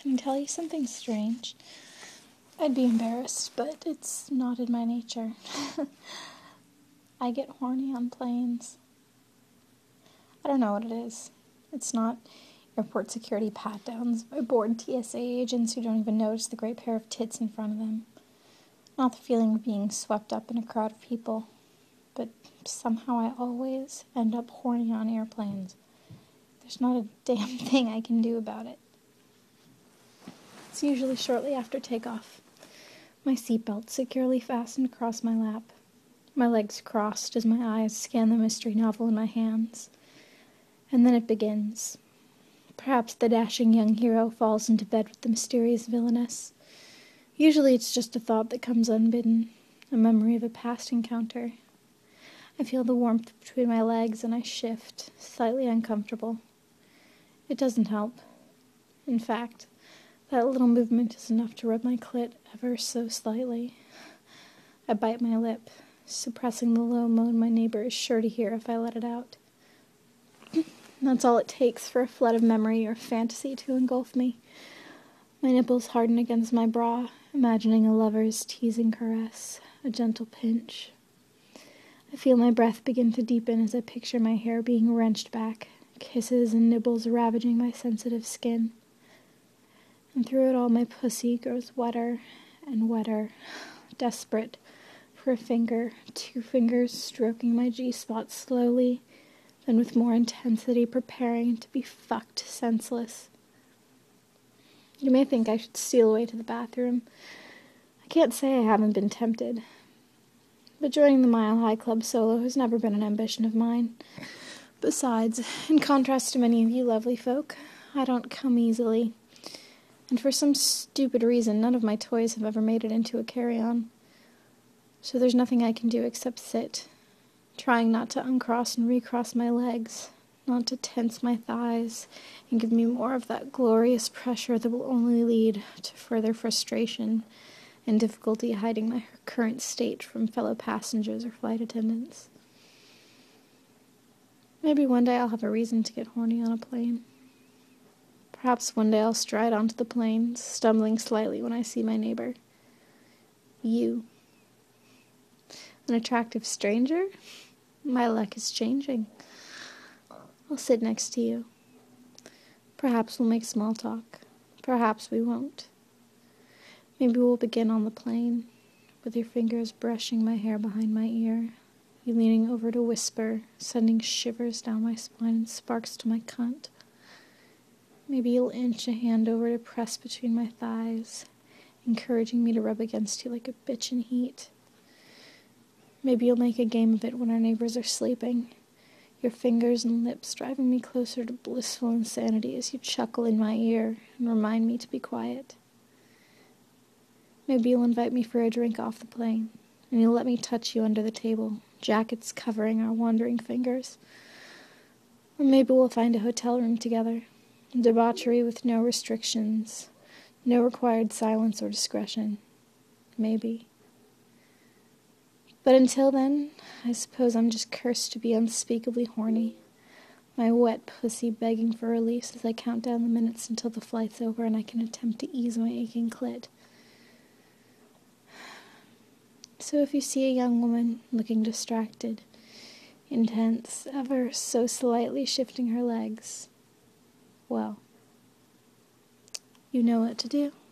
Can I tell you something strange? I'd be embarrassed, but it's not in my nature. I get horny on planes. I don't know what it is. It's not airport security pat-downs by bored TSA agents who don't even notice the great pair of tits in front of them. Not the feeling of being swept up in a crowd of people. But somehow I always end up horny on airplanes. There's not a damn thing I can do about it. It's usually shortly after takeoff. My seatbelt securely fastened across my lap. My legs crossed as my eyes scan the mystery novel in my hands. And then it begins. Perhaps the dashing young hero falls into bed with the mysterious villainess. Usually it's just a thought that comes unbidden, a memory of a past encounter. I feel the warmth between my legs and I shift, slightly uncomfortable. It doesn't help. In fact, that little movement is enough to rub my clit ever so slightly. I bite my lip, suppressing the low moan my neighbor is sure to hear if I let it out. That's all it takes for a flood of memory or fantasy to engulf me. My nipples harden against my bra, imagining a lover's teasing caress, a gentle pinch. I feel my breath begin to deepen as I picture my hair being wrenched back, kisses and nibbles ravaging my sensitive skin. And through it all my pussy grows wetter and wetter, desperate for a finger, 2 fingers stroking my G-spot slowly, then with more intensity preparing to be fucked senseless. You may think I should steal away to the bathroom. I can't say I haven't been tempted. But joining the Mile High Club solo has never been an ambition of mine. Besides, in contrast to many of you lovely folk, I don't come easily. And for some stupid reason, none of my toys have ever made it into a carry-on. So there's nothing I can do except sit, trying not to uncross and recross my legs, not to tense my thighs and give me more of that glorious pressure that will only lead to further frustration and difficulty hiding my current state from fellow passengers or flight attendants. Maybe one day I'll have a reason to get horny on a plane. Perhaps one day I'll stride onto the plane, stumbling slightly when I see my neighbor. You. An attractive stranger? My luck is changing. I'll sit next to you. Perhaps we'll make small talk. Perhaps we won't. Maybe we'll begin on the plane, with your fingers brushing my hair behind my ear, you leaning over to whisper, sending shivers down my spine and sparks to my cunt. Maybe you'll inch a hand over to press between my thighs, encouraging me to rub against you like a bitch in heat. Maybe you'll make a game of it when our neighbors are sleeping, your fingers and lips driving me closer to blissful insanity as you chuckle in my ear and remind me to be quiet. Maybe you'll invite me for a drink off the plane, and you'll let me touch you under the table, jackets covering our wandering fingers. Or maybe we'll find a hotel room together, debauchery with no restrictions, no required silence or discretion. Maybe. But until then, I suppose I'm just cursed to be unspeakably horny, my wet pussy begging for release as I count down the minutes until the flight's over and I can attempt to ease my aching clit. So if you see a young woman looking distracted, intense, ever so slightly shifting her legs, well, you know what to do.